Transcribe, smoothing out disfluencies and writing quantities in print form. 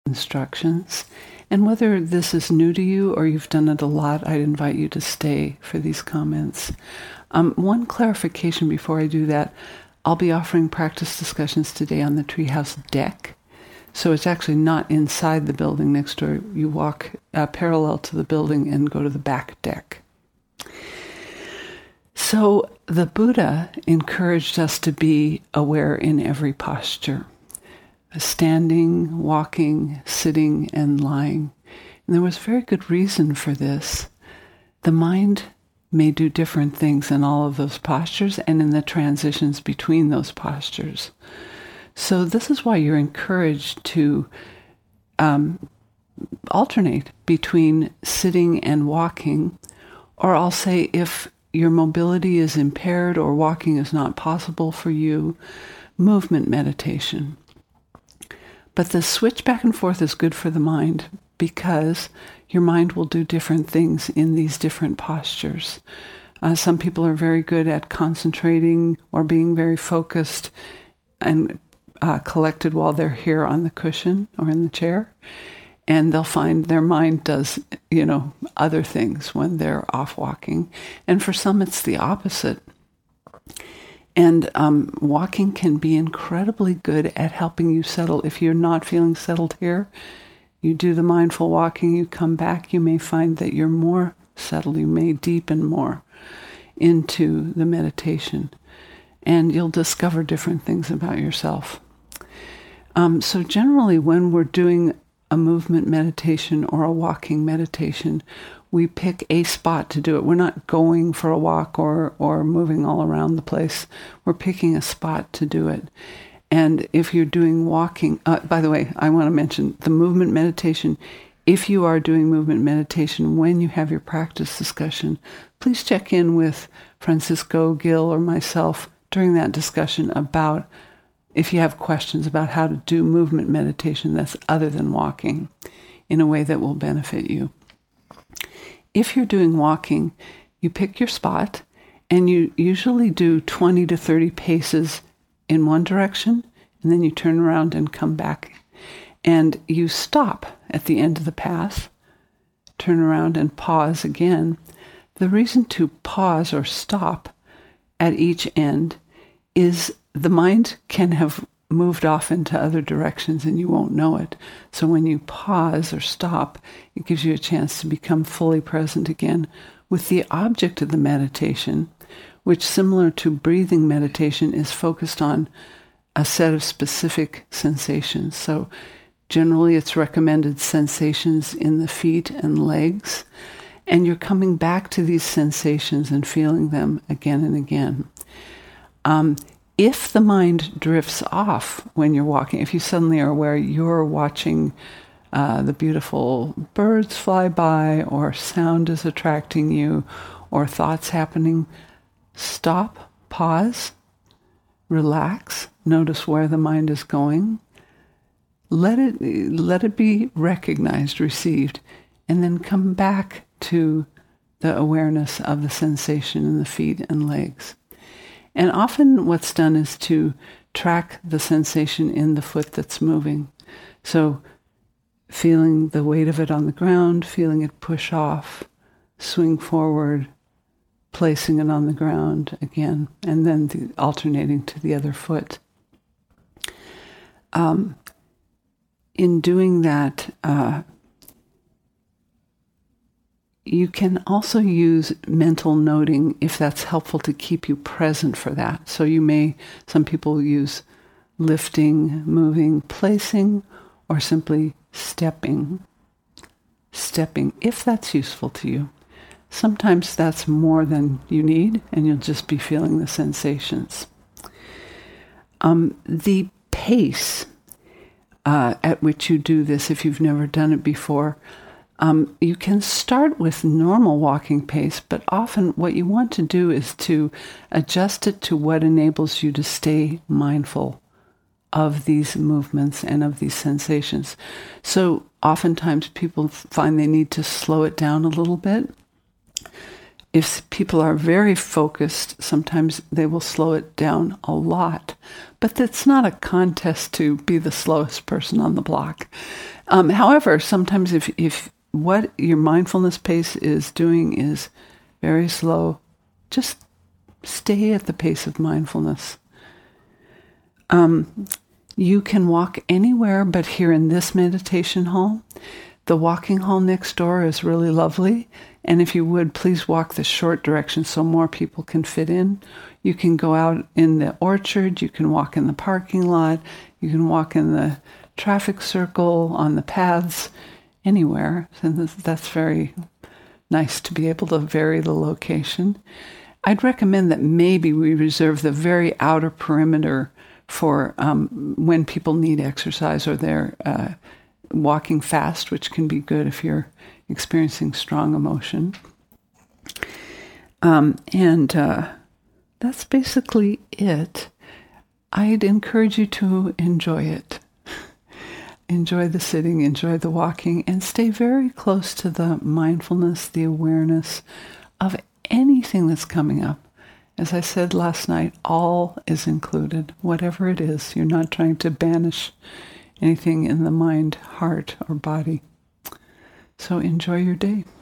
instructions. And whether this is new to you or you've done it a lot, I'd invite you to stay for these comments. One clarification before I do that, I'll be offering practice discussions today on the Treehouse deck. So it's actually not inside the building next door. You walk parallel to the building and go to the back deck. So the Buddha encouraged us to be aware in every posture, standing, walking, sitting, and lying. And there was very good reason for this. The mind may do different things in all of those postures and in the transitions between those postures. So this is why you're encouraged to alternate between sitting and walking, or I'll say if your mobility is impaired or walking is not possible for you, movement meditation. But the switch back and forth is good for the mind because your mind will do different things in these different postures. Some people are very good at concentrating or being very focused and collected while they're here on the cushion or in the chair. And they'll find their mind does, other things when they're off walking. And for some, it's the opposite. And walking can be incredibly good at helping you settle. If you're not feeling settled here, you do the mindful walking, you come back, you may find that you're more settled. You may deepen more into the meditation. And you'll discover different things about yourself. So generally, when we're doing a movement meditation or a walking meditation, we pick a spot to do it. We're not going for a walk or moving all around the place. We're picking a spot to do it. And if you're doing walking, by the way, I want to mention the movement meditation. If you are doing movement meditation, when you have your practice discussion, please check in with Francisco, Gil, or myself during that discussion about if you have questions about how to do movement meditation that's other than walking in a way that will benefit you. If you're doing walking, you pick your spot and you usually do 20 to 30 paces in one direction, and then you turn around and come back. And you stop at the end of the path, turn around and pause again. The reason to pause or stop at each end is the mind can have moved off into other directions and you won't know it. So when you pause or stop, it gives you a chance to become fully present again with the object of the meditation, which, similar to breathing meditation, is focused on a set of specific sensations. So generally it's recommended sensations in the feet and legs, and you're coming back to these sensations and feeling them again and again. If the mind drifts off when you're walking, if you suddenly are aware you're watching the beautiful birds fly by, or sound is attracting you, or thoughts happening, stop, pause, relax, notice where the mind is going. Let it be recognized, received, and then come back to the awareness of the sensation in the feet and legs. And often what's done is to track the sensation in the foot that's moving. So feeling the weight of it on the ground, feeling it push off, swing forward, placing it on the ground again, and then alternating to the other foot. In doing that, you can also use mental noting if that's helpful to keep you present for that. So some people use lifting, moving, placing, or simply stepping, if that's useful to you. Sometimes that's more than you need, and you'll just be feeling the sensations. The pace at which you do this, if you've never done it before, you can start with normal walking pace, but often what you want to do is to adjust it to what enables you to stay mindful of these movements and of these sensations. So oftentimes people find they need to slow it down a little bit. If people are very focused, sometimes they will slow it down a lot. But that's not a contest to be the slowest person on the block. However, sometimes if what your mindfulness pace is doing is very slow, just stay at the pace of mindfulness. You can walk anywhere but here in this meditation hall. The walking hall next door is really lovely. And if you would, please walk the short direction so more people can fit in. You can go out in the orchard. You can walk in the parking lot. You can walk in the traffic circle, on the paths, anywhere. And that's very nice to be able to vary the location. I'd recommend that maybe we reserve the very outer perimeter for when people need exercise or they're walking fast, which can be good if you're experiencing strong emotion. And that's basically it. I'd encourage you to enjoy it. Enjoy the sitting, enjoy the walking, and stay very close to the mindfulness, the awareness of anything that's coming up. As I said last night, all is included, whatever it is. You're not trying to banish anything in the mind, heart, or body. So enjoy your day.